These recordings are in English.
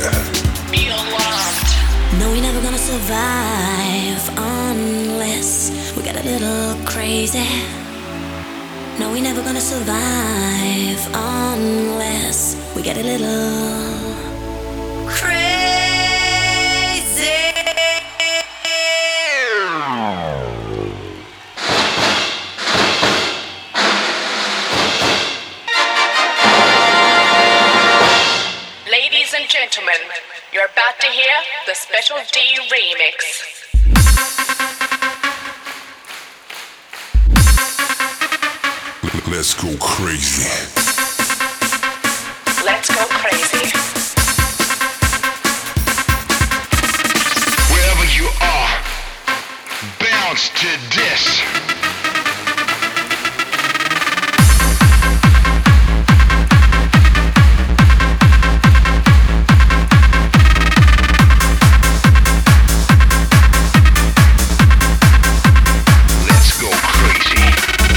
Be alarmed. No, we're never gonna survive unless we get a little crazy. No, we're never gonna survive unless we get a little crazy. Ladies and gentlemen, you're about to hear the Special D remix. Let's go crazy. Let's go crazy. Wherever you are, bounce to this. Let's go crazy.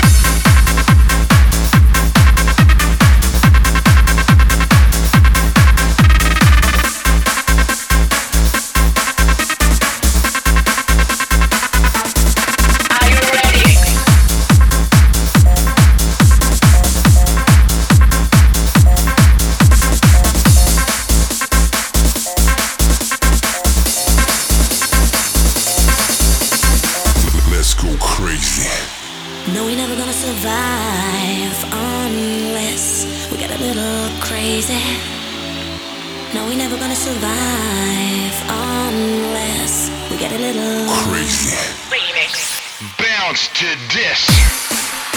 Are you ready? Let's go crazy. No, we're never gonna survive unless we get a little crazy. No, we're never gonna survive unless we get a little Crazy. Remix. Bounce to this.